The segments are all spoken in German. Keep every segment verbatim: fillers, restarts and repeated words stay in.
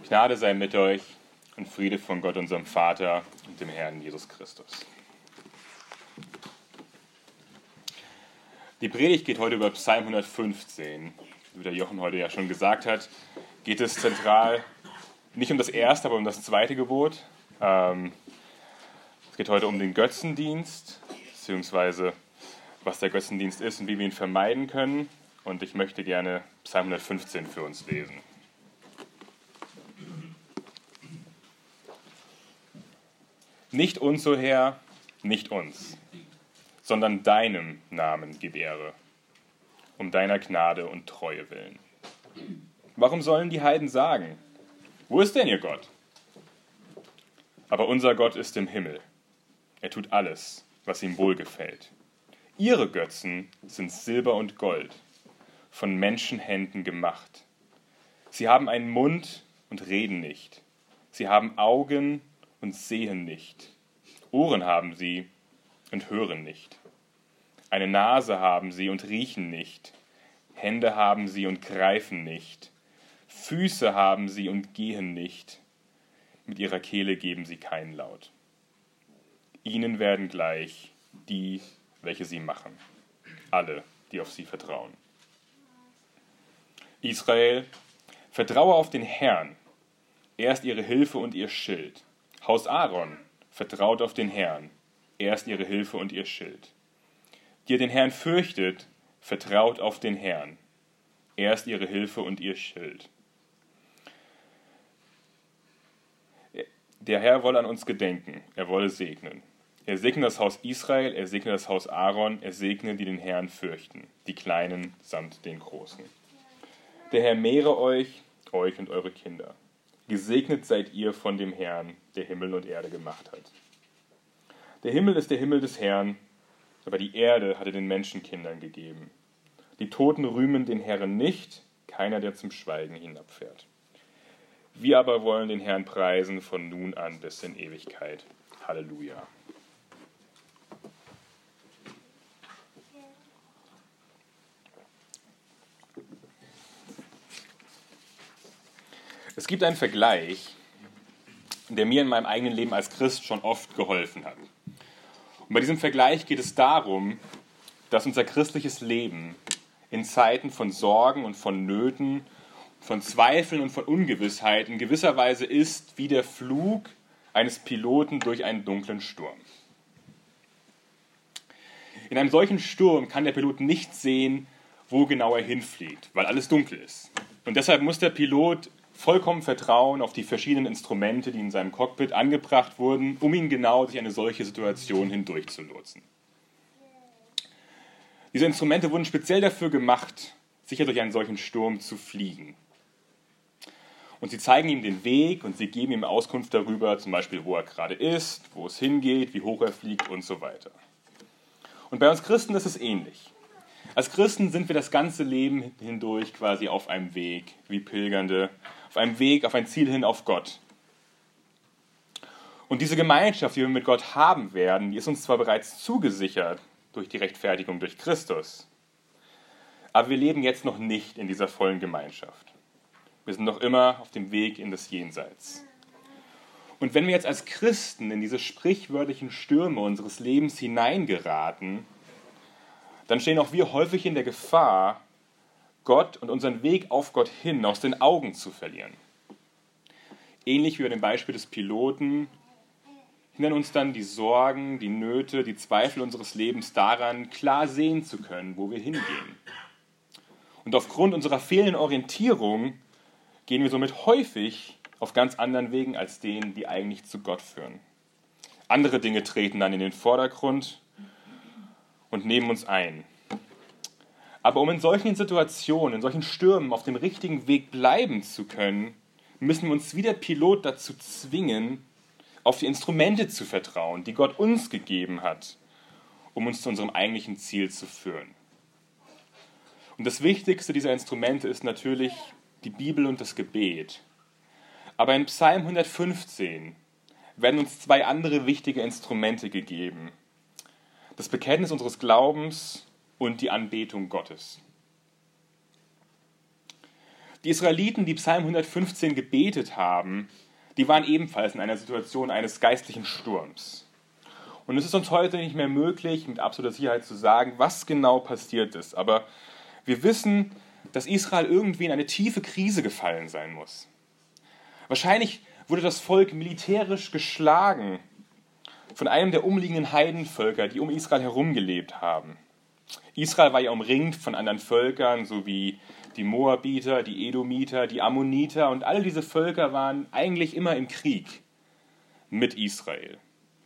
Gnade sei mit euch und Friede von Gott, unserem Vater und dem Herrn Jesus Christus. Die Predigt geht heute über Psalm hundertfünfzehn. Wie der Jochen heute ja schon gesagt hat, geht es zentral nicht um das erste, aber um das zweite Gebot. Ähm, es geht heute um den Götzendienst, beziehungsweise was der Götzendienst ist und wie wir ihn vermeiden können. Und ich möchte gerne Psalm hundertfünfzehn für uns lesen. Nicht uns, o Herr, nicht uns, sondern deinem Namen gib Ehre, um deiner Gnade und Treue willen. Warum sollen die Heiden sagen, wo ist denn ihr Gott? Aber unser Gott ist im Himmel. Er tut alles, was ihm wohlgefällt. Ihre Götzen sind Silber und Gold, von Menschenhänden gemacht. Sie haben einen Mund und reden nicht. Sie haben Augen und sehen nicht. Ohren haben sie und hören nicht. Eine Nase haben sie und riechen nicht. Hände haben sie und greifen nicht. Füße haben sie und gehen nicht. Mit ihrer Kehle geben sie keinen Laut. Ihnen werden gleich die, welche sie machen. Alle, die auf sie vertrauen. Israel, vertraue auf den Herrn. Er ist ihre Hilfe und ihr Schild. Haus Aaron, vertraut auf den Herrn. Er ist ihre Hilfe und ihr Schild. Die ihr den Herrn fürchtet, vertraut auf den Herrn. Er ist ihre Hilfe und ihr Schild. Der Herr wolle an uns gedenken, er wolle segnen. Er segne das Haus Israel, er segne das Haus Aaron, er segne, die den Herrn fürchten, die Kleinen samt den Großen. Der Herr mehre euch, euch und eure Kinder. Gesegnet seid ihr von dem Herrn, der Himmel und Erde gemacht hat. Der Himmel ist der Himmel des Herrn, aber die Erde hat er den Menschenkindern gegeben. Die Toten rühmen den Herrn nicht, keiner, der zum Schweigen hinabfährt. Wir aber wollen den Herrn preisen von nun an bis in Ewigkeit. Halleluja. Es gibt einen Vergleich, der mir in meinem eigenen Leben als Christ schon oft geholfen hat. Und bei diesem Vergleich geht es darum, dass unser christliches Leben in Zeiten von Sorgen und von Nöten, von Zweifeln und von Ungewissheit in gewisser Weise ist wie der Flug eines Piloten durch einen dunklen Sturm. In einem solchen Sturm kann der Pilot nicht sehen, wo genau er hinfliegt, weil alles dunkel ist. Und deshalb muss der Pilot vollkommen vertrauen auf die verschiedenen Instrumente, die in seinem Cockpit angebracht wurden, um ihn genau durch eine solche Situation hindurchzulotsen. Diese Instrumente wurden speziell dafür gemacht, sicher durch einen solchen Sturm zu fliegen. Und sie zeigen ihm den Weg und sie geben ihm Auskunft darüber, zum Beispiel, wo er gerade ist, wo es hingeht, wie hoch er fliegt und so weiter. Und bei uns Christen ist es ähnlich. Als Christen sind wir das ganze Leben hindurch quasi auf einem Weg, wie Pilgernde, auf einem Weg, auf ein Ziel hin auf Gott. Und diese Gemeinschaft, die wir mit Gott haben werden, die ist uns zwar bereits zugesichert durch die Rechtfertigung durch Christus, aber wir leben jetzt noch nicht in dieser vollen Gemeinschaft. Wir sind noch immer auf dem Weg in das Jenseits. Und wenn wir jetzt als Christen in diese sprichwörtlichen Stürme unseres Lebens hineingeraten, dann stehen auch wir häufig in der Gefahr, Gott und unseren Weg auf Gott hin aus den Augen zu verlieren. Ähnlich wie bei dem Beispiel des Piloten hindern uns dann die Sorgen, die Nöte, die Zweifel unseres Lebens daran, klar sehen zu können, wo wir hingehen. Und aufgrund unserer fehlenden Orientierung gehen wir somit häufig auf ganz anderen Wegen als denen, die eigentlich zu Gott führen. Andere Dinge treten dann in den Vordergrund und nehmen uns ein. Aber um in solchen Situationen, in solchen Stürmen auf dem richtigen Weg bleiben zu können, müssen wir uns wie der Pilot dazu zwingen, auf die Instrumente zu vertrauen, die Gott uns gegeben hat, um uns zu unserem eigentlichen Ziel zu führen. Und das Wichtigste dieser Instrumente ist natürlich die Bibel und das Gebet. Aber in Psalm hundertfünfzehn werden uns zwei andere wichtige Instrumente gegeben. Das Bekenntnis unseres Glaubens und die Anbetung Gottes. Die Israeliten, die Psalm hundertfünfzehn gebetet haben, die waren ebenfalls in einer Situation eines geistlichen Sturms. Und es ist uns heute nicht mehr möglich, mit absoluter Sicherheit zu sagen, was genau passiert ist. Aber wir wissen, dass Israel irgendwie in eine tiefe Krise gefallen sein muss. Wahrscheinlich wurde das Volk militärisch geschlagen von einem der umliegenden Heidenvölker, die um Israel herum gelebt haben. Israel war ja umringt von anderen Völkern, so wie die Moabiter, die Edomiter, die Ammoniter, und all diese Völker waren eigentlich immer im Krieg mit Israel.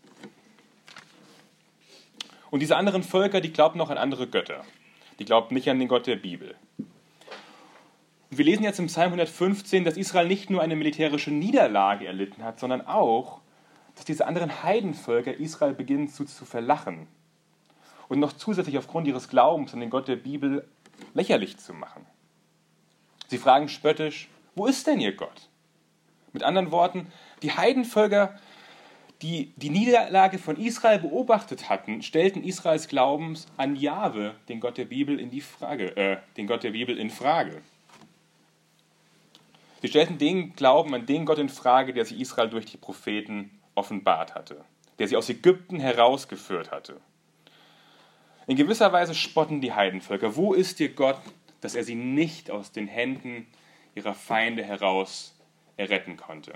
Und diese anderen Völker, die glaubten noch an andere Götter. Die glaubten nicht an den Gott der Bibel. Und wir lesen jetzt im Psalm hundertfünfzehn, dass Israel nicht nur eine militärische Niederlage erlitten hat, sondern auch, dass diese anderen Heidenvölker Israel beginnen zu, zu verlachen und noch zusätzlich aufgrund ihres Glaubens an den Gott der Bibel lächerlich zu machen. Sie fragen spöttisch, wo ist denn ihr Gott? Mit anderen Worten, die Heidenvölker, die die Niederlage von Israel beobachtet hatten, stellten Israels Glaubens an Jahwe, den Gott der Bibel, in die Frage, äh, den Gott der Bibel in Frage. Sie stellten den Glauben an den Gott in Frage, der sich Israel durch die Propheten offenbart hatte, der sie aus Ägypten herausgeführt hatte. In gewisser Weise spotten die Heidenvölker. Wo ist ihr Gott, dass er sie nicht aus den Händen ihrer Feinde heraus erretten konnte?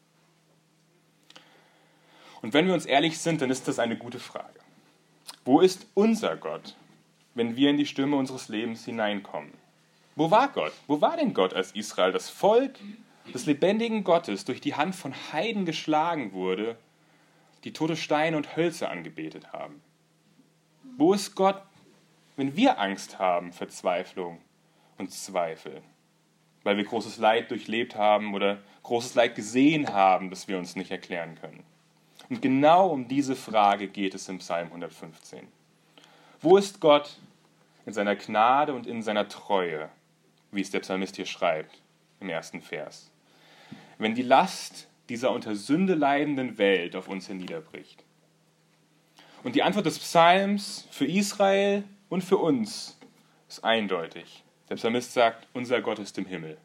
Und wenn wir uns ehrlich sind, dann ist das eine gute Frage. Wo ist unser Gott, wenn wir in die Stürme unseres Lebens hineinkommen? Wo war Gott? Wo war denn Gott, als Israel, das Volk des lebendigen Gottes, durch die Hand von Heiden geschlagen wurde, die tote Steine und Hölzer angebetet haben? Wo ist Gott, wenn wir Angst haben, Verzweiflung und Zweifel, weil wir großes Leid durchlebt haben oder großes Leid gesehen haben, das wir uns nicht erklären können? Und genau um diese Frage geht es im Psalm hundertfünfzehn. Wo ist Gott in seiner Gnade und in seiner Treue, wie es der Psalmist hier schreibt im ersten Vers, wenn die Last dieser unter Sünde leidenden Welt auf uns herniederbricht? Und die Antwort des Psalms für Israel und für uns ist eindeutig. Der Psalmist sagt, unser Gott ist im Himmel.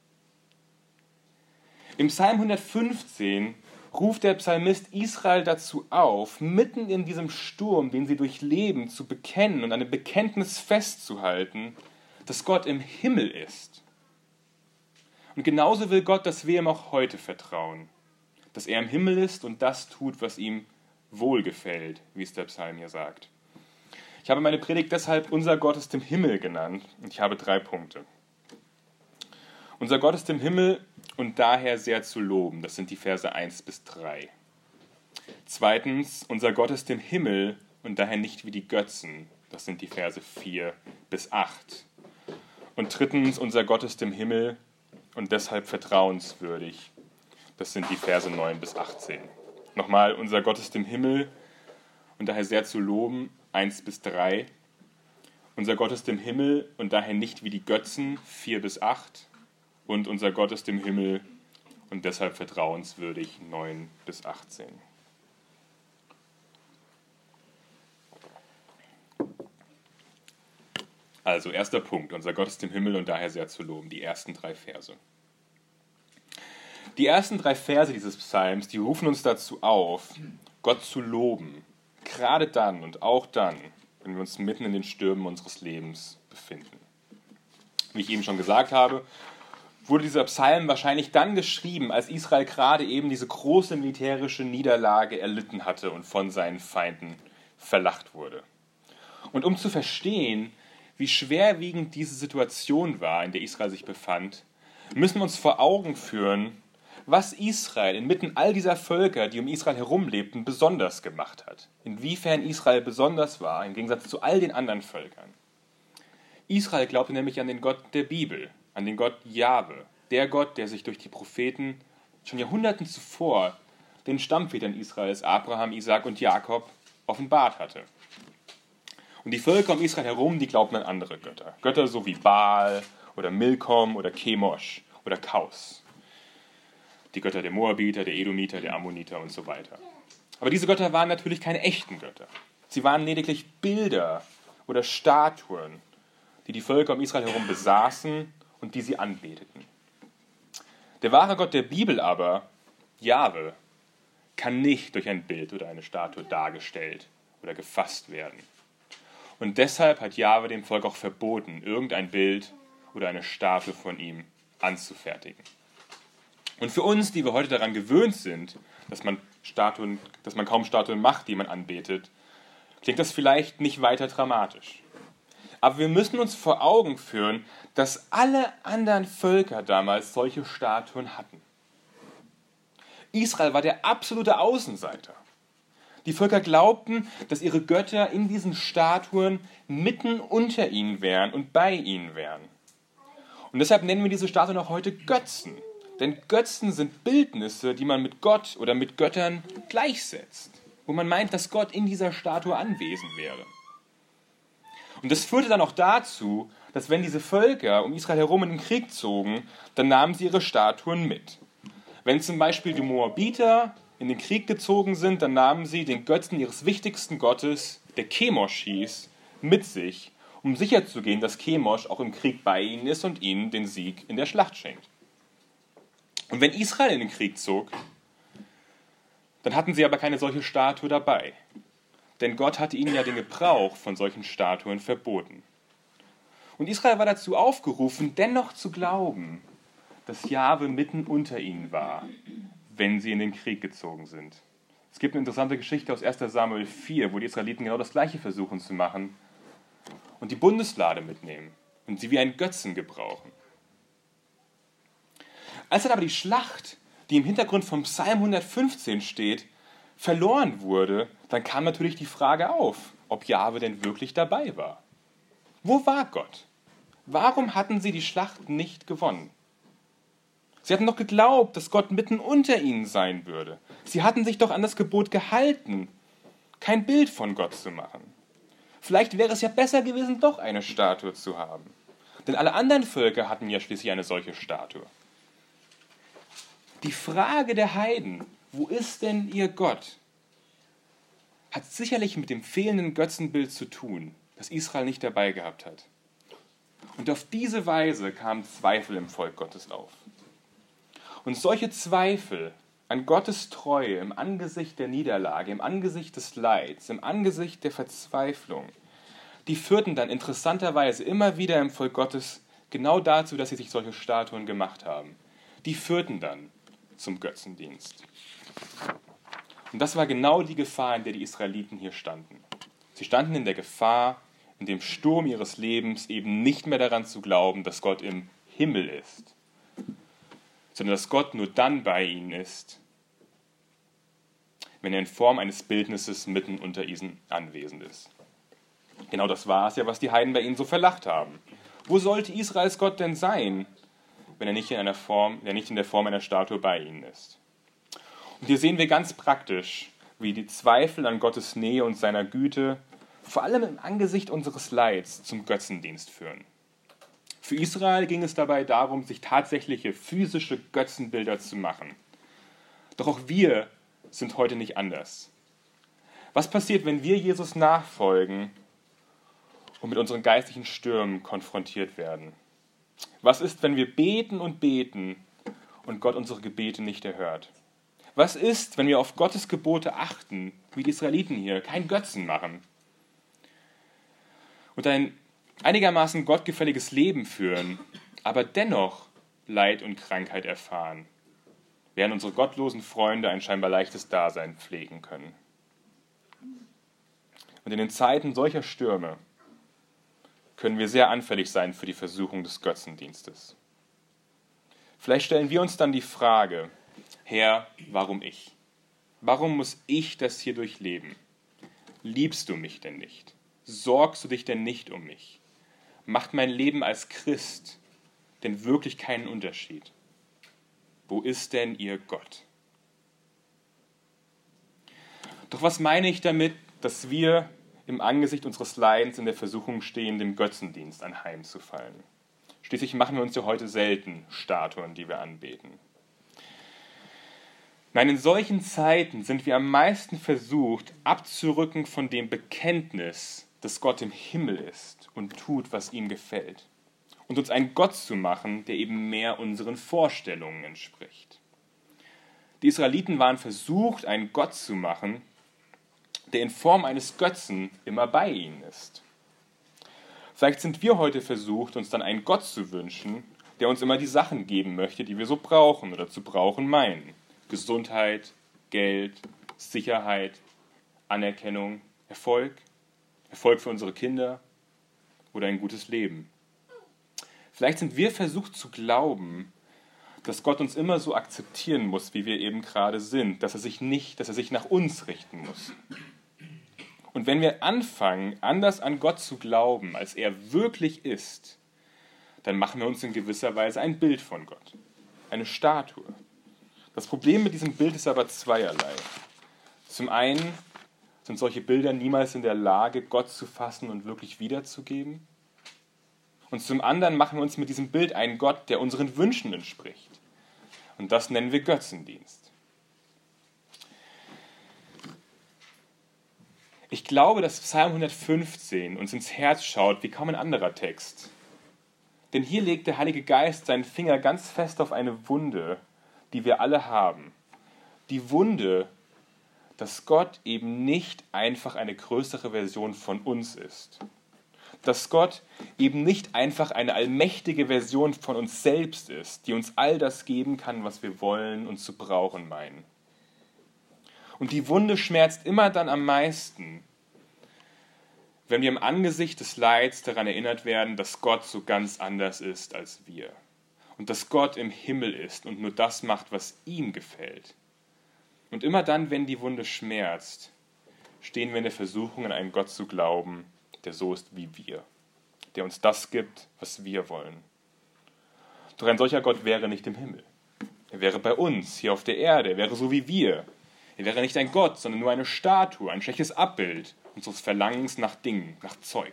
Im Psalm hundertfünfzehn ruft der Psalmist Israel dazu auf, mitten in diesem Sturm, den sie durchleben, zu bekennen und an dem Bekenntnis festzuhalten, dass Gott im Himmel ist. Und genauso will Gott, dass wir ihm auch heute vertrauen, dass er im Himmel ist und das tut, was ihm wohlgefällt, wie es der Psalm hier sagt. Ich habe meine Predigt deshalb Unser Gott ist im Himmel genannt und ich habe drei Punkte. Unser Gott ist im Himmel und daher sehr zu loben. Das sind die Verse eins bis drei. Zweitens, unser Gott ist im Himmel und daher nicht wie die Götzen. Das sind die Verse vier bis acht. Und drittens, unser Gott ist im Himmel und deshalb vertrauenswürdig. Das sind die Verse neun bis achtzehn. Nochmal, unser Gott ist im Himmel und daher sehr zu loben, eins bis drei. Unser Gott ist im Himmel und daher nicht wie die Götzen, vier bis acht. Und unser Gott ist im Himmel und deshalb vertrauenswürdig, neun bis achtzehn. Also, erster Punkt, unser Gott ist im Himmel und daher sehr zu loben, die ersten drei Verse. Die ersten drei Verse dieses Psalms, die rufen uns dazu auf, Gott zu loben, gerade dann und auch dann, wenn wir uns mitten in den Stürmen unseres Lebens befinden. Wie ich eben schon gesagt habe, wurde dieser Psalm wahrscheinlich dann geschrieben, als Israel gerade eben diese große militärische Niederlage erlitten hatte und von seinen Feinden verlacht wurde. Und um zu verstehen, wie schwerwiegend diese Situation war, in der Israel sich befand, müssen wir uns vor Augen führen, was Israel inmitten all dieser Völker, die um Israel herumlebten, besonders gemacht hat. Inwiefern Israel besonders war, im Gegensatz zu all den anderen Völkern. Israel glaubte nämlich an den Gott der Bibel, an den Gott Jahwe, der Gott, der sich durch die Propheten schon Jahrhunderten zuvor den Stammvätern Israels, Abraham, Isaak und Jakob, offenbart hatte. Und die Völker um Israel herum, die glaubten an andere Götter. Götter so wie Baal oder Milkom oder Chemosh oder Kaus. Die Götter der Moabiter, der Edomiter, der Ammoniter und so weiter. Aber diese Götter waren natürlich keine echten Götter. Sie waren lediglich Bilder oder Statuen, die die Völker um Israel herum besaßen und die sie anbeteten. Der wahre Gott der Bibel aber, Jahwe, kann nicht durch ein Bild oder eine Statue dargestellt oder gefasst werden. Und deshalb hat Jahwe dem Volk auch verboten, irgendein Bild oder eine Statue von ihm anzufertigen. Und für uns, die wir heute daran gewöhnt sind, dass man, Statuen, dass man kaum Statuen macht, die man anbetet, klingt das vielleicht nicht weiter dramatisch. Aber wir müssen uns vor Augen führen, dass alle anderen Völker damals solche Statuen hatten. Israel war der absolute Außenseiter. Die Völker glaubten, dass ihre Götter in diesen Statuen mitten unter ihnen wären und bei ihnen wären. Und deshalb nennen wir diese Statuen auch heute Götzen. Denn Götzen sind Bildnisse, die man mit Gott oder mit Göttern gleichsetzt, wo man meint, dass Gott in dieser Statue anwesend wäre. Und das führte dann auch dazu, dass wenn diese Völker um Israel herum in den Krieg zogen, dann nahmen sie ihre Statuen mit. Wenn zum Beispiel die Moabiter in den Krieg gezogen sind, dann nahmen sie den Götzen ihres wichtigsten Gottes, der Chemosh hieß, mit sich, um sicherzugehen, dass Chemosh auch im Krieg bei ihnen ist und ihnen den Sieg in der Schlacht schenkt. Und wenn Israel in den Krieg zog, dann hatten sie aber keine solche Statue dabei. Denn Gott hatte ihnen ja den Gebrauch von solchen Statuen verboten. Und Israel war dazu aufgerufen, dennoch zu glauben, dass Jahwe mitten unter ihnen war, wenn sie in den Krieg gezogen sind. Es gibt eine interessante Geschichte aus erster Samuel vier, wo die Israeliten genau das Gleiche versuchen zu machen und die Bundeslade mitnehmen und sie wie einen Götzen gebrauchen. Als dann aber die Schlacht, die im Hintergrund vom Psalm hundertfünfzehn steht, verloren wurde, dann kam natürlich die Frage auf, ob Jahwe denn wirklich dabei war. Wo war Gott? Warum hatten sie die Schlacht nicht gewonnen? Sie hatten doch geglaubt, dass Gott mitten unter ihnen sein würde. Sie hatten sich doch an das Gebot gehalten, kein Bild von Gott zu machen. Vielleicht wäre es ja besser gewesen, doch eine Statue zu haben. Denn alle anderen Völker hatten ja schließlich eine solche Statue. Die Frage der Heiden, wo ist denn ihr Gott, hat sicherlich mit dem fehlenden Götzenbild zu tun, das Israel nicht dabei gehabt hat. Und auf diese Weise kamen Zweifel im Volk Gottes auf. Und solche Zweifel an Gottes Treue im Angesicht der Niederlage, im Angesicht des Leids, im Angesicht der Verzweiflung, die führten dann interessanterweise immer wieder im Volk Gottes genau dazu, dass sie sich solche Statuen gemacht haben. Die führten dann zum Götzendienst. Und das war genau die Gefahr, in der die Israeliten hier standen. Sie standen in der Gefahr, in dem Sturm ihres Lebens eben nicht mehr daran zu glauben, dass Gott im Himmel ist, sondern dass Gott nur dann bei ihnen ist, wenn er in Form eines Bildnisses mitten unter ihnen anwesend ist. Genau das war es ja, was die Heiden bei ihnen so verlacht haben. Wo sollte Israels Gott denn sein, wenn er nicht in einer Form, wenn er nicht in der Form einer Statue bei ihnen ist? Und hier sehen wir ganz praktisch, wie die Zweifel an Gottes Nähe und seiner Güte vor allem im Angesicht unseres Leids zum Götzendienst führen. Für Israel ging es dabei darum, sich tatsächliche physische Götzenbilder zu machen. Doch auch wir sind heute nicht anders. Was passiert, wenn wir Jesus nachfolgen und mit unseren geistlichen Stürmen konfrontiert werden? Was ist, wenn wir beten und beten und Gott unsere Gebete nicht erhört? Was ist, wenn wir auf Gottes Gebote achten, wie die Israeliten hier, kein Götzen machen und ein einigermaßen gottgefälliges Leben führen, aber dennoch Leid und Krankheit erfahren, während unsere gottlosen Freunde ein scheinbar leichtes Dasein pflegen können? Und in den Zeiten solcher Stürme können wir sehr anfällig sein für die Versuchung des Götzendienstes. Vielleicht stellen wir uns dann die Frage: Herr, warum ich? Warum muss ich das hier durchleben? Liebst du mich denn nicht? Sorgst du dich denn nicht um mich? Macht mein Leben als Christ denn wirklich keinen Unterschied? Wo ist denn ihr Gott? Doch was meine ich damit, dass wir im Angesicht unseres Leidens in der Versuchung stehen, dem Götzendienst anheimzufallen? Schließlich machen wir uns ja heute selten Statuen, die wir anbeten. Nein, in solchen Zeiten sind wir am meisten versucht, abzurücken von dem Bekenntnis, dass Gott im Himmel ist und tut, was ihm gefällt. und uns einen Gott zu machen, der eben mehr unseren Vorstellungen entspricht. Die Israeliten waren versucht, einen Gott zu machen, der in Form eines Götzen immer bei ihnen ist. Vielleicht sind wir heute versucht, uns dann einen Gott zu wünschen, der uns immer die Sachen geben möchte, die wir so brauchen oder zu brauchen meinen. Gesundheit, Geld, Sicherheit, Anerkennung, Erfolg, Erfolg für unsere Kinder oder ein gutes Leben. Vielleicht sind wir versucht zu glauben, dass Gott uns immer so akzeptieren muss, wie wir eben gerade sind, dass er sich nicht, dass er sich nach uns richten muss. Und wenn wir anfangen, anders an Gott zu glauben, als er wirklich ist, dann machen wir uns in gewisser Weise ein Bild von Gott, eine Statue. Das Problem mit diesem Bild ist aber zweierlei. Zum einen sind solche Bilder niemals in der Lage, Gott zu fassen und wirklich wiederzugeben. Und zum anderen machen wir uns mit diesem Bild einen Gott, der unseren Wünschen entspricht. Und das nennen wir Götzendienst. Ich glaube, dass Psalm hundertfünfzehn uns ins Herz schaut wie kaum ein anderer Text. Denn hier legt der Heilige Geist seinen Finger ganz fest auf eine Wunde, die wir alle haben. Die Wunde, dass Gott eben nicht einfach eine größere Version von uns ist. Dass Gott eben nicht einfach eine allmächtige Version von uns selbst ist, die uns all das geben kann, was wir wollen und zu brauchen meinen. Und die Wunde schmerzt immer dann am meisten, wenn wir im Angesicht des Leids daran erinnert werden, dass Gott so ganz anders ist als wir. Und dass Gott im Himmel ist und nur das macht, was ihm gefällt. Und immer dann, wenn die Wunde schmerzt, stehen wir in der Versuchung, an einen Gott zu glauben, der so ist wie wir, der uns das gibt, was wir wollen. Doch ein solcher Gott wäre nicht im Himmel. Er wäre bei uns, hier auf der Erde, er wäre so wie wir. Er wäre nicht ein Gott, sondern nur eine Statue, ein schlechtes Abbild unseres Verlangens nach Dingen, nach Zeug.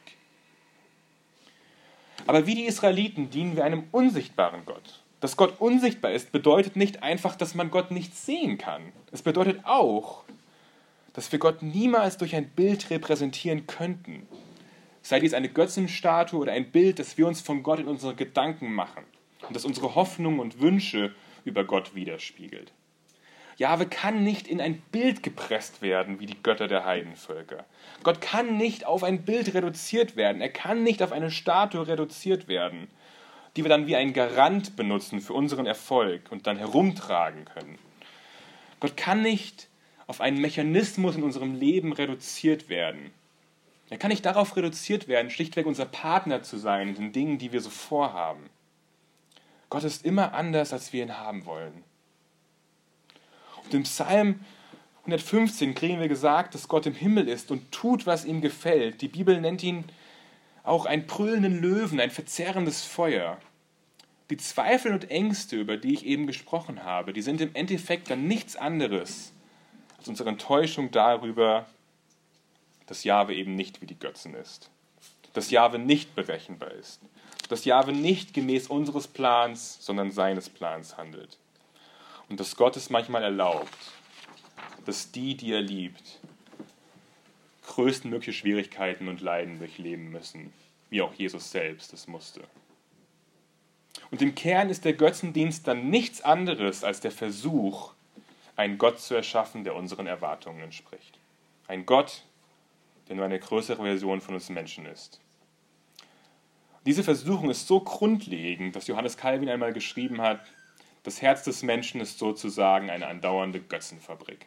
Aber wie die Israeliten dienen wir einem unsichtbaren Gott. Dass Gott unsichtbar ist, bedeutet nicht einfach, dass man Gott nicht sehen kann. Es bedeutet auch, dass wir Gott niemals durch ein Bild repräsentieren könnten. Sei dies eine Götzenstatue oder ein Bild, das wir uns von Gott in unseren Gedanken machen und das unsere Hoffnungen und Wünsche über Gott widerspiegelt. Jahwe kann nicht in ein Bild gepresst werden wie die Götter der Heidenvölker. Gott kann nicht auf ein Bild reduziert werden. Er kann nicht auf eine Statue reduziert werden, die wir dann wie ein Garant benutzen für unseren Erfolg und dann herumtragen können. Gott kann nicht auf einen Mechanismus in unserem Leben reduziert werden. Er kann nicht darauf reduziert werden, schlichtweg unser Partner zu sein in den Dingen, die wir so vorhaben. Gott ist immer anders, als wir ihn haben wollen. Und im Psalm hundertfünfzehn kriegen wir gesagt, dass Gott im Himmel ist und tut, was ihm gefällt. Die Bibel nennt ihn auch einen brüllenden Löwen, ein verzehrendes Feuer. Die Zweifel und Ängste, über die ich eben gesprochen habe, die sind im Endeffekt dann nichts anderes als unsere Enttäuschung darüber, dass Jahwe eben nicht wie die Götzen ist. Dass Jahwe nicht berechenbar ist. Dass Jahwe nicht gemäß unseres Plans, sondern seines Plans handelt. Und dass Gott es manchmal erlaubt, dass die, die er liebt, größtmögliche Schwierigkeiten und Leiden durchleben müssen, wie auch Jesus selbst es musste. Und im Kern ist der Götzendienst dann nichts anderes als der Versuch, einen Gott zu erschaffen, der unseren Erwartungen entspricht. Ein Gott, der nur eine größere Version von uns Menschen ist. Diese Versuchung ist so grundlegend, dass Johannes Calvin einmal geschrieben hat, das Herz des Menschen ist sozusagen eine andauernde Götzenfabrik.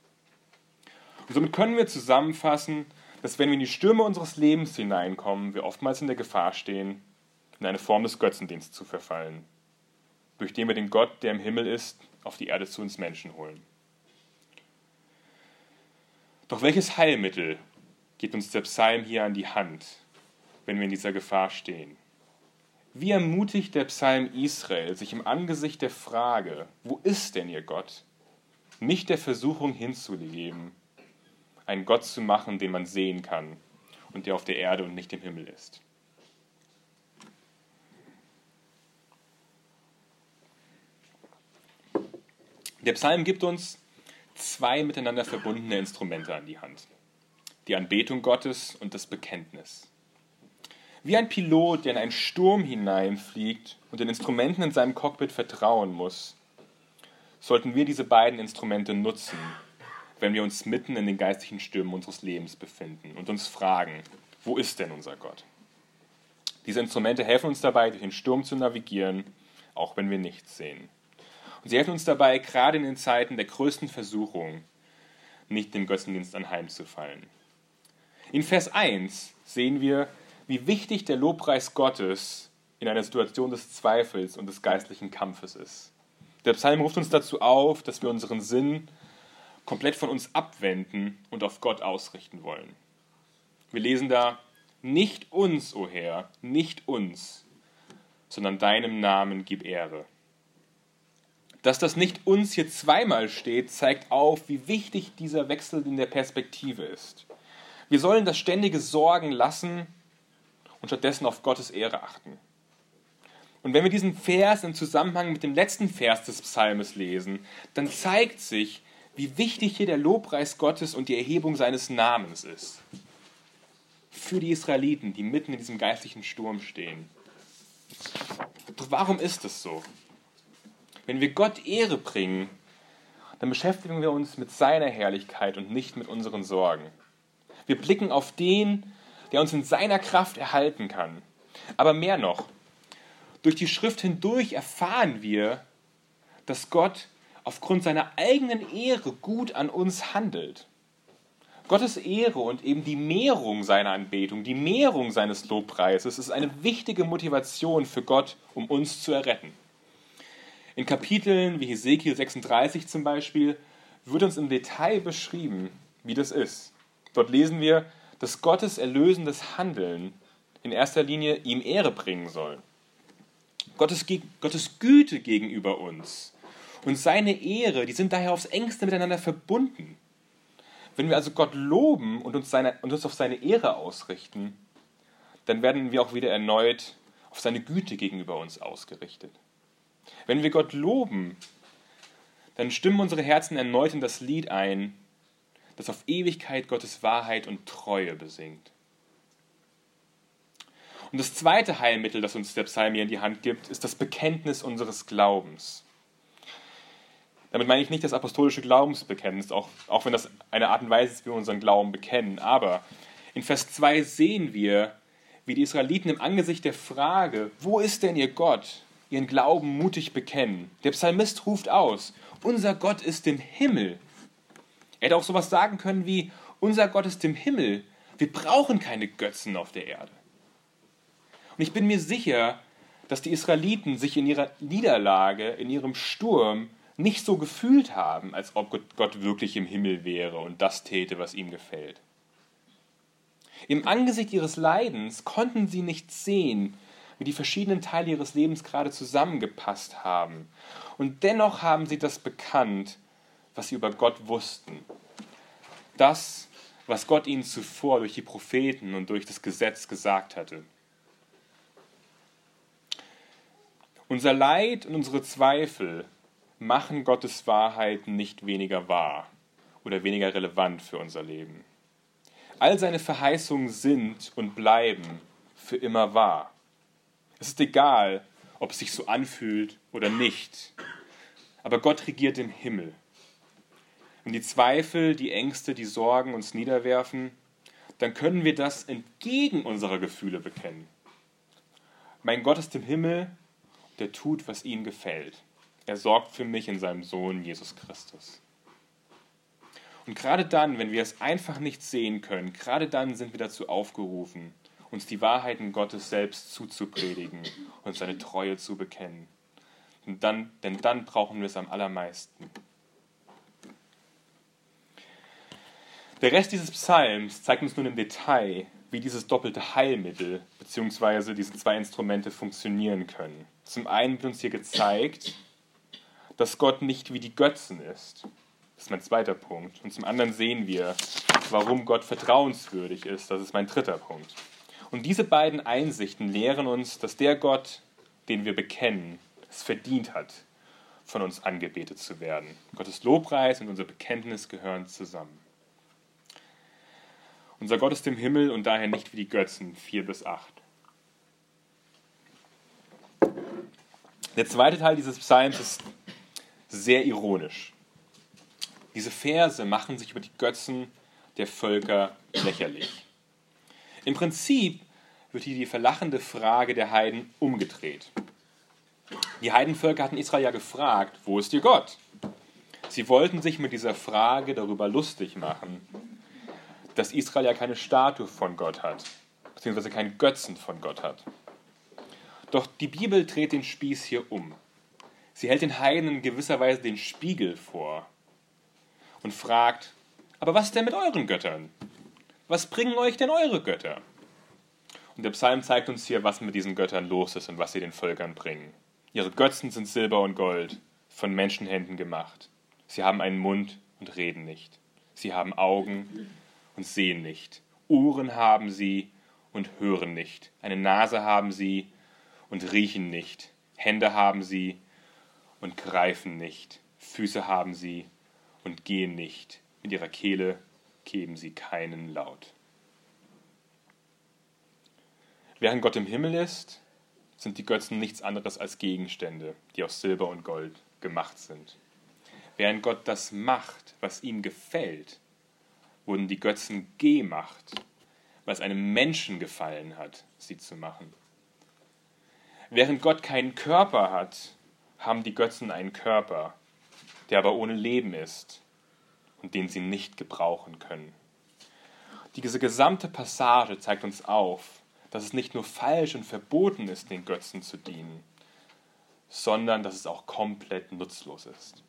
Und somit können wir zusammenfassen, dass wenn wir in die Stürme unseres Lebens hineinkommen, wir oftmals in der Gefahr stehen, in eine Form des Götzendienstes zu verfallen, durch den wir den Gott, der im Himmel ist, auf die Erde zu uns Menschen holen. Doch welches Heilmittel gibt uns der Psalm hier an die Hand, wenn wir in dieser Gefahr stehen? Wie ermutigt der Psalm Israel, sich im Angesicht der Frage, wo ist denn ihr Gott, nicht der Versuchung hinzugeben, einen Gott zu machen, den man sehen kann und der auf der Erde und nicht im Himmel ist. Der Psalm gibt uns zwei miteinander verbundene Instrumente an die Hand. Die Anbetung Gottes und das Bekenntnis. Wie ein Pilot, der in einen Sturm hineinfliegt und den Instrumenten in seinem Cockpit vertrauen muss, sollten wir diese beiden Instrumente nutzen, wenn wir uns mitten in den geistlichen Stürmen unseres Lebens befinden und uns fragen, wo ist denn unser Gott? Diese Instrumente helfen uns dabei, durch den Sturm zu navigieren, auch wenn wir nichts sehen. Und sie helfen uns dabei, gerade in den Zeiten der größten Versuchung, nicht dem Götzendienst anheimzufallen. In Vers eins sehen wir, wie wichtig der Lobpreis Gottes in einer Situation des Zweifels und des geistlichen Kampfes ist. Der Psalm ruft uns dazu auf, dass wir unseren Sinn komplett von uns abwenden und auf Gott ausrichten wollen. Wir lesen da, nicht uns, o Herr, nicht uns, sondern deinem Namen gib Ehre. Dass das nicht uns hier zweimal steht, zeigt auf, wie wichtig dieser Wechsel in der Perspektive ist. Wir sollen das ständige Sorgen lassen und stattdessen auf Gottes Ehre achten. Und wenn wir diesen Vers im Zusammenhang mit dem letzten Vers des Psalmes lesen, dann zeigt sich, wie wichtig hier der Lobpreis Gottes und die Erhebung seines Namens ist. Für die Israeliten, die mitten in diesem geistlichen Sturm stehen. Doch warum ist es so? Wenn wir Gott Ehre bringen, dann beschäftigen wir uns mit seiner Herrlichkeit und nicht mit unseren Sorgen. Wir blicken auf den, der uns in seiner Kraft erhalten kann. Aber mehr noch, durch die Schrift hindurch erfahren wir, dass Gott aufgrund seiner eigenen Ehre gut an uns handelt. Gottes Ehre und eben die Mehrung seiner Anbetung, die Mehrung seines Lobpreises ist eine wichtige Motivation für Gott, um uns zu erretten. In Kapiteln wie Hesekiel sechsunddreißig zum Beispiel wird uns im Detail beschrieben, wie das ist. Dort lesen wir, dass Gottes erlösendes Handeln in erster Linie ihm Ehre bringen soll. Gottes, Gottes Güte gegenüber uns und seine Ehre, die sind daher aufs Engste miteinander verbunden. Wenn wir also Gott loben und uns, seine, und uns auf seine Ehre ausrichten, dann werden wir auch wieder erneut auf seine Güte gegenüber uns ausgerichtet. Wenn wir Gott loben, dann stimmen unsere Herzen erneut in das Lied ein, das auf Ewigkeit Gottes Wahrheit und Treue besingt. Und das zweite Heilmittel, das uns der Psalm hier in die Hand gibt, ist das Bekenntnis unseres Glaubens. Damit meine ich nicht das apostolische Glaubensbekenntnis, auch, auch wenn das eine Art und Weise ist, wie wir unseren Glauben bekennen. Aber in Vers zwei sehen wir, wie die Israeliten im Angesicht der Frage, wo ist denn ihr Gott, ihren Glauben mutig bekennen. Der Psalmist ruft aus, unser Gott ist im Himmel. Er hätte auch sowas sagen können wie, unser Gott ist im Himmel. Wir brauchen keine Götzen auf der Erde. Und ich bin mir sicher, dass die Israeliten sich in ihrer Niederlage, in ihrem Sturm, nicht so gefühlt haben, als ob Gott wirklich im Himmel wäre und das täte, was ihm gefällt. Im Angesicht ihres Leidens konnten sie nicht sehen, wie die verschiedenen Teile ihres Lebens gerade zusammengepasst haben. Und dennoch haben sie das bekannt, was sie über Gott wussten. Das, was Gott ihnen zuvor durch die Propheten und durch das Gesetz gesagt hatte. Unser Leid und unsere Zweifel machen Gottes Wahrheit nicht weniger wahr oder weniger relevant für unser Leben. All seine Verheißungen sind und bleiben für immer wahr. Es ist egal, ob es sich so anfühlt oder nicht, aber Gott regiert im Himmel. Wenn die Zweifel, die Ängste, die Sorgen uns niederwerfen, dann können wir das entgegen unserer Gefühle bekennen. Mein Gott ist im Himmel, der tut, was ihm gefällt. Er sorgt für mich in seinem Sohn Jesus Christus. Und gerade dann, wenn wir es einfach nicht sehen können, gerade dann sind wir dazu aufgerufen, uns die Wahrheiten Gottes selbst zuzupredigen und seine Treue zu bekennen. Und dann, denn dann brauchen wir es am allermeisten. Der Rest dieses Psalms zeigt uns nun im Detail, wie dieses doppelte Heilmittel bzw. diese zwei Instrumente funktionieren können. Zum einen wird uns hier gezeigt, dass Gott nicht wie die Götzen ist. Das ist mein zweiter Punkt. Und zum anderen sehen wir, warum Gott vertrauenswürdig ist. Das ist mein dritter Punkt. Und diese beiden Einsichten lehren uns, dass der Gott, den wir bekennen, es verdient hat, von uns angebetet zu werden. Gottes Lobpreis und unser Bekenntnis gehören zusammen. Unser Gott ist im Himmel und daher nicht wie die Götzen, vier bis acht. Der zweite Teil dieses Psalms ist sehr ironisch. Diese Verse machen sich über die Götzen der Völker lächerlich. Im Prinzip wird hier die verlachende Frage der Heiden umgedreht. Die Heidenvölker hatten Israel ja gefragt, wo ist ihr Gott? Sie wollten sich mit dieser Frage darüber lustig machen, dass Israel ja keine Statue von Gott hat, beziehungsweise keinen Götzen von Gott hat. Doch die Bibel dreht den Spieß hier um. Sie hält den Heiden in gewisser Weise den Spiegel vor und fragt, aber was ist denn mit euren Göttern? Was bringen euch denn eure Götter? Und der Psalm zeigt uns hier, was mit diesen Göttern los ist und was sie den Völkern bringen. Ihre Götzen sind Silber und Gold, von Menschenhänden gemacht. Sie haben einen Mund und reden nicht. Sie haben Augen und sehen nicht. Ohren haben sie und hören nicht. Eine Nase haben sie und riechen nicht. Hände haben sie und greifen nicht. Füße haben sie und gehen nicht. Mit ihrer Kehle geben sie keinen Laut. Während Gott im Himmel ist, sind die Götzen nichts anderes als Gegenstände, die aus Silber und Gold gemacht sind. Während Gott das macht, was ihm gefällt, wurden die Götzen gemacht, weil es einem Menschen gefallen hat, sie zu machen. Während Gott keinen Körper hat, haben die Götzen einen Körper, der aber ohne Leben ist und den sie nicht gebrauchen können. Diese gesamte Passage zeigt uns auf, dass es nicht nur falsch und verboten ist, den Götzen zu dienen, sondern dass es auch komplett nutzlos ist.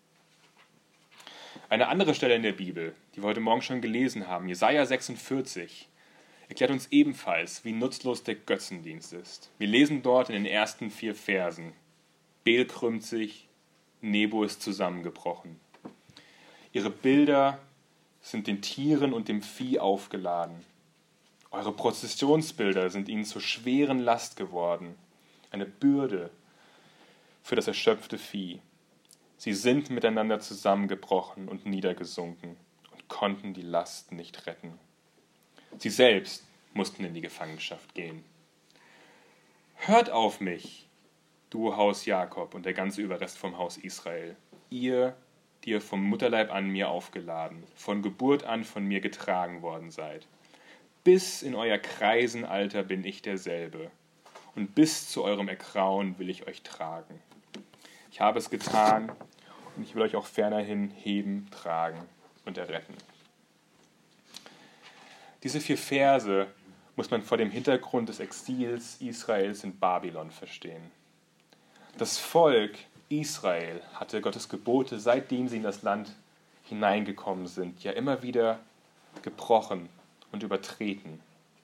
Eine andere Stelle in der Bibel, die wir heute Morgen schon gelesen haben, Jesaja sechsundvierzig, erklärt uns ebenfalls, wie nutzlos der Götzendienst ist. Wir lesen dort in den ersten vier Versen: Bel krümmt sich, Nebo ist zusammengebrochen. Ihre Bilder sind den Tieren und dem Vieh aufgeladen. Eure Prozessionsbilder sind ihnen zur schweren Last geworden, eine Bürde für das erschöpfte Vieh. Sie sind miteinander zusammengebrochen und niedergesunken und konnten die Last nicht retten. Sie selbst mussten in die Gefangenschaft gehen. Hört auf mich, du Haus Jakob und der ganze Überrest vom Haus Israel, ihr, die ihr vom Mutterleib an mir aufgeladen, von Geburt an von mir getragen worden seid. Bis in euer Kreisenalter bin ich derselbe, und bis zu eurem Ergrauen will ich euch tragen. Ich habe es getan, und ich will euch auch fernerhin heben, tragen und erretten. Diese vier Verse muss man vor dem Hintergrund des Exils Israels in Babylon verstehen. Das Volk Israel hatte Gottes Gebote, seitdem sie in das Land hineingekommen sind, ja immer wieder gebrochen und übertreten.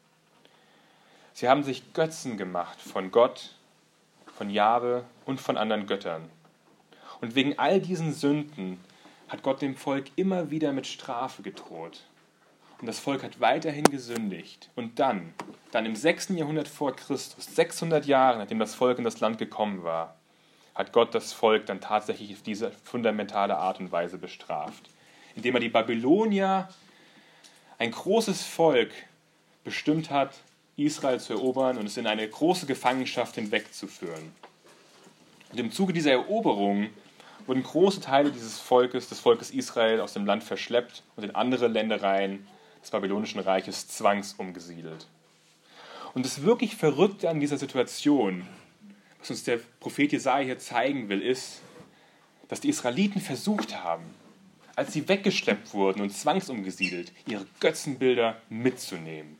Sie haben sich Götzen gemacht von Gott, von Jahwe und von anderen Göttern. Und wegen all diesen Sünden hat Gott dem Volk immer wieder mit Strafe gedroht. Und das Volk hat weiterhin gesündigt. Und dann, dann im sechsten Jahrhundert vor Christus, sechshundert Jahre nachdem das Volk in das Land gekommen war, hat Gott das Volk dann tatsächlich auf diese fundamentale Art und Weise bestraft. Indem er die Babylonier, ein großes Volk, bestimmt hat, Israel zu erobern und es in eine große Gefangenschaft hinwegzuführen. Und im Zuge dieser Eroberung wurden große Teile dieses Volkes, des Volkes Israel, aus dem Land verschleppt und in andere Ländereien des Babylonischen Reiches zwangsumgesiedelt. Und das wirklich Verrückte an dieser Situation, was uns der Prophet Jesaja hier zeigen will, ist, dass die Israeliten versucht haben, als sie weggeschleppt wurden und zwangsumgesiedelt, ihre Götzenbilder mitzunehmen.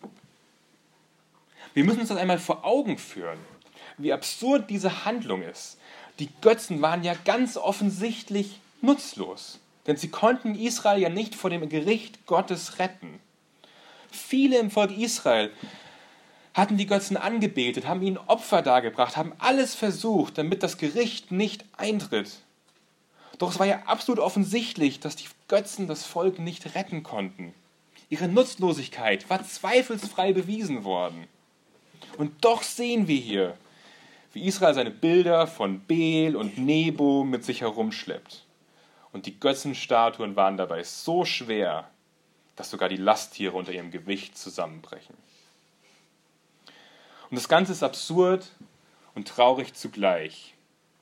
Wir müssen uns das einmal vor Augen führen, wie absurd diese Handlung ist. Die Götzen waren ja ganz offensichtlich nutzlos, denn sie konnten Israel ja nicht vor dem Gericht Gottes retten. Viele im Volk Israel hatten die Götzen angebetet, haben ihnen Opfer dargebracht, haben alles versucht, damit das Gericht nicht eintritt. Doch es war ja absolut offensichtlich, dass die Götzen das Volk nicht retten konnten. Ihre Nutzlosigkeit war zweifelsfrei bewiesen worden. Und doch sehen wir hier, wie Israel seine Bilder von Bel und Nebo mit sich herumschleppt. Und die Götzenstatuen waren dabei so schwer, dass sogar die Lasttiere unter ihrem Gewicht zusammenbrechen. Und das Ganze ist absurd und traurig zugleich.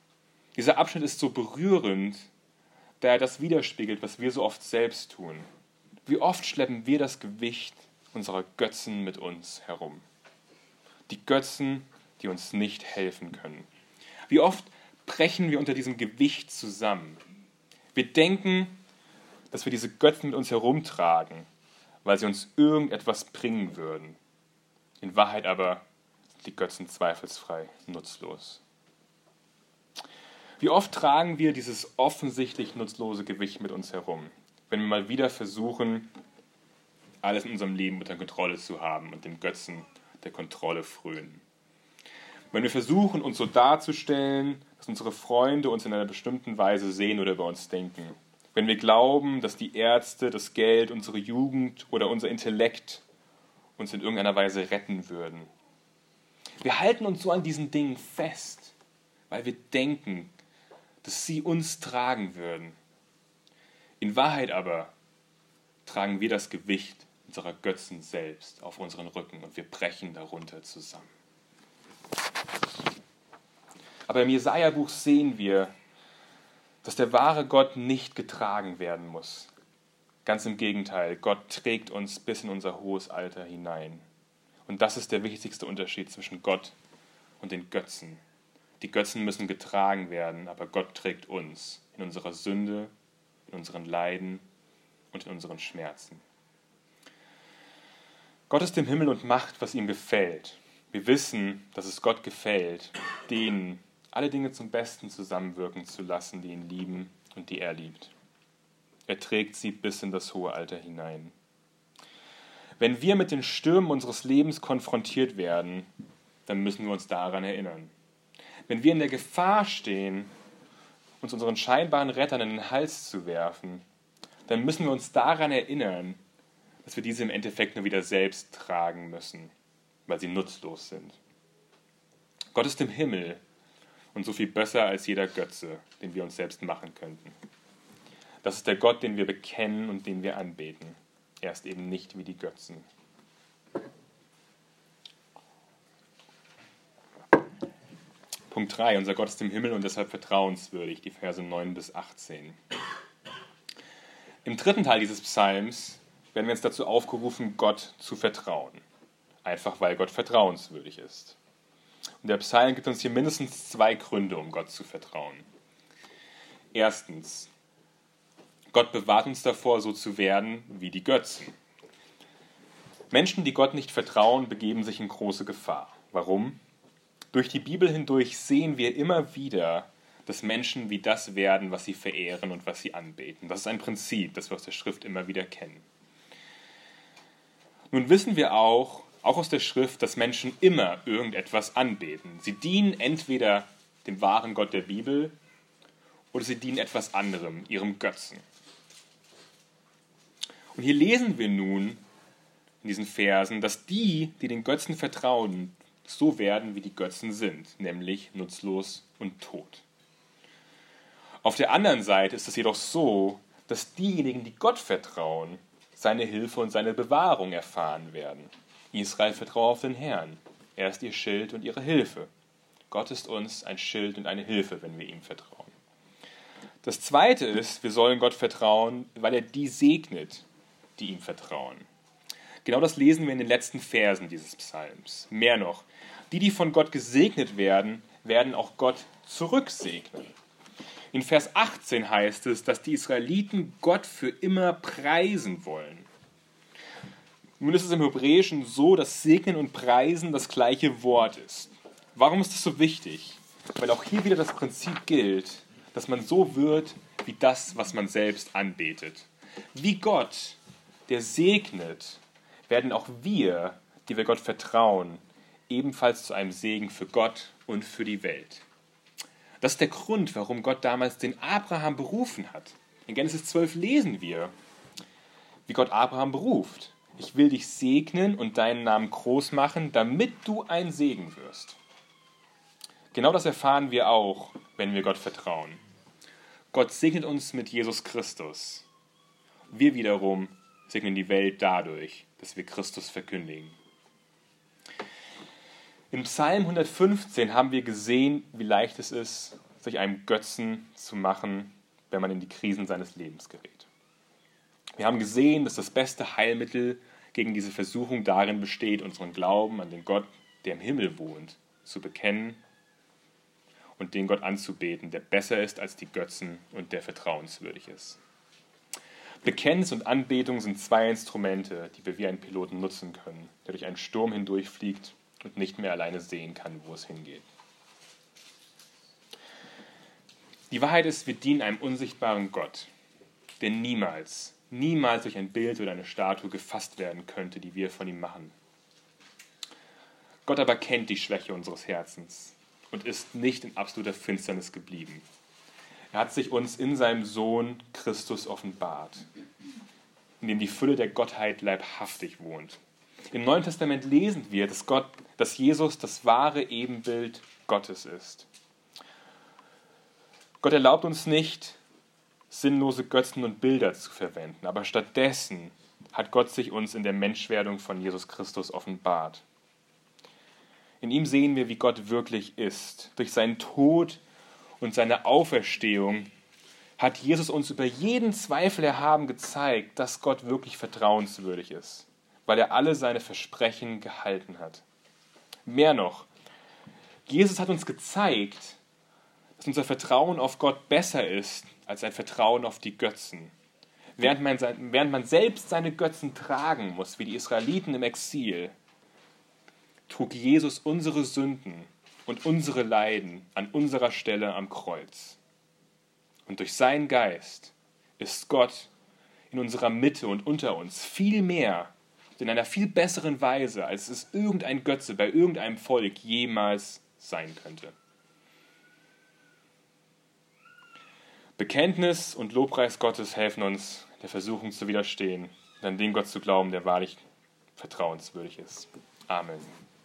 Dieser Abschnitt ist so berührend, da er das widerspiegelt, was wir so oft selbst tun. Wie oft schleppen wir das Gewicht unserer Götzen mit uns herum? Die Götzen, die uns nicht helfen können. Wie oft brechen wir unter diesem Gewicht zusammen? Wir denken, dass wir diese Götzen mit uns herumtragen, weil sie uns irgendetwas bringen würden. In Wahrheit aber sind die Götzen zweifelsfrei nutzlos. Wie oft tragen wir dieses offensichtlich nutzlose Gewicht mit uns herum, wenn wir mal wieder versuchen, alles in unserem Leben unter Kontrolle zu haben und dem Götzen der Kontrolle frönen. Wenn wir versuchen, uns so darzustellen, dass unsere Freunde uns in einer bestimmten Weise sehen oder über uns denken. Wenn wir glauben, dass die Ärzte, das Geld, unsere Jugend oder unser Intellekt uns in irgendeiner Weise retten würden. Wir halten uns so an diesen Dingen fest, weil wir denken, dass sie uns tragen würden. In Wahrheit aber tragen wir das Gewicht unserer Götzen selbst auf unseren Rücken und wir brechen darunter zusammen. Aber im Jesaja-Buch sehen wir, dass der wahre Gott nicht getragen werden muss. Ganz im Gegenteil, Gott trägt uns bis in unser hohes Alter hinein. Und das ist der wichtigste Unterschied zwischen Gott und den Götzen. Die Götzen müssen getragen werden, aber Gott trägt uns in unserer Sünde, in unseren Leiden und in unseren Schmerzen. Gott ist im Himmel und macht, was ihm gefällt. Wir wissen, dass es Gott gefällt, denen alle Dinge zum Besten zusammenwirken zu lassen, die ihn lieben und die er liebt. Er trägt sie bis in das hohe Alter hinein. Wenn wir mit den Stürmen unseres Lebens konfrontiert werden, dann müssen wir uns daran erinnern. Wenn wir in der Gefahr stehen, uns unseren scheinbaren Rettern in den Hals zu werfen, dann müssen wir uns daran erinnern, dass wir diese im Endeffekt nur wieder selbst tragen müssen, weil sie nutzlos sind. Gott ist im Himmel und so viel besser als jeder Götze, den wir uns selbst machen könnten. Das ist der Gott, den wir bekennen und den wir anbeten. Er ist eben nicht wie die Götzen. Punkt drei. Unser Gott ist im Himmel und deshalb vertrauenswürdig. Die Verse neun bis achtzehn. Im dritten Teil dieses Psalms werden wir uns dazu aufgerufen, Gott zu vertrauen. Einfach weil Gott vertrauenswürdig ist. Und der Psalm gibt uns hier mindestens zwei Gründe, um Gott zu vertrauen. Erstens, Gott bewahrt uns davor, so zu werden wie die Götzen. Menschen, die Gott nicht vertrauen, begeben sich in große Gefahr. Warum? Durch die Bibel hindurch sehen wir immer wieder, dass Menschen wie das werden, was sie verehren und was sie anbeten. Das ist ein Prinzip, das wir aus der Schrift immer wieder kennen. Nun wissen wir auch, auch aus der Schrift, dass Menschen immer irgendetwas anbeten. Sie dienen entweder dem wahren Gott der Bibel oder sie dienen etwas anderem, ihrem Götzen. Und hier lesen wir nun in diesen Versen, dass die, die den Götzen vertrauen, so werden, wie die Götzen sind, nämlich nutzlos und tot. Auf der anderen Seite ist es jedoch so, dass diejenigen, die Gott vertrauen, seine Hilfe und seine Bewahrung erfahren werden. Israel vertraue auf den Herrn. Er ist ihr Schild und ihre Hilfe. Gott ist uns ein Schild und eine Hilfe, wenn wir ihm vertrauen. Das Zweite ist, wir sollen Gott vertrauen, weil er die segnet, die ihm vertrauen. Genau das lesen wir in den letzten Versen dieses Psalms. Mehr noch, die, die von Gott gesegnet werden, werden auch Gott zurücksegnen. In Vers achtzehn heißt es, dass die Israeliten Gott für immer preisen wollen. Nun ist es im Hebräischen so, dass Segnen und Preisen das gleiche Wort ist. Warum ist das so wichtig? Weil auch hier wieder das Prinzip gilt, dass man so wird wie das, was man selbst anbetet. Wie Gott, der segnet, werden auch wir, die wir Gott vertrauen, ebenfalls zu einem Segen für Gott und für die Welt. Das ist der Grund, warum Gott damals den Abraham berufen hat. In Genesis zwölf lesen wir, wie Gott Abraham beruft. Ich will dich segnen und deinen Namen groß machen, damit du ein Segen wirst. Genau das erfahren wir auch, wenn wir Gott vertrauen. Gott segnet uns mit Jesus Christus. Wir wiederum segnen die Welt dadurch, dass wir Christus verkündigen. Im Psalm hundertfünfzehn haben wir gesehen, wie leicht es ist, sich einem Götzen zu machen, wenn man in die Krisen seines Lebens gerät. Wir haben gesehen, dass das beste Heilmittel gegen diese Versuchung darin besteht, unseren Glauben an den Gott, der im Himmel wohnt, zu bekennen und den Gott anzubeten, der besser ist als die Götzen und der vertrauenswürdig ist. Bekenntnis und Anbetung sind zwei Instrumente, die wir wie ein Piloten nutzen können, der durch einen Sturm hindurchfliegt und nicht mehr alleine sehen kann, wo es hingeht. Die Wahrheit ist, wir dienen einem unsichtbaren Gott, der niemals, niemals durch ein Bild oder eine Statue gefasst werden könnte, die wir von ihm machen. Gott aber kennt die Schwäche unseres Herzens und ist nicht in absoluter Finsternis geblieben. Er hat sich uns in seinem Sohn Christus offenbart, in dem die Fülle der Gottheit leibhaftig wohnt. Im Neuen Testament lesen wir, dass, Gott, dass Jesus das wahre Ebenbild Gottes ist. Gott erlaubt uns nicht, sinnlose Götzen und Bilder zu verwenden, aber stattdessen hat Gott sich uns in der Menschwerdung von Jesus Christus offenbart. In ihm sehen wir, wie Gott wirklich ist. Durch seinen Tod und seine Auferstehung hat Jesus uns über jeden Zweifel erhaben gezeigt, dass Gott wirklich vertrauenswürdig ist, weil er alle seine Versprechen gehalten hat. Mehr noch, Jesus hat uns gezeigt, dass unser Vertrauen auf Gott besser ist als ein Vertrauen auf die Götzen. Während man, während man selbst seine Götzen tragen muss, wie die Israeliten im Exil, trug Jesus unsere Sünden und unsere Leiden an unserer Stelle am Kreuz. Und durch seinen Geist ist Gott in unserer Mitte und unter uns viel mehr und in einer viel besseren Weise, als es irgendein Götze bei irgendeinem Volk jemals sein könnte. Bekenntnis und Lobpreis Gottes helfen uns, der Versuchung zu widerstehen und an den Gott zu glauben, der wahrlich vertrauenswürdig ist. Amen.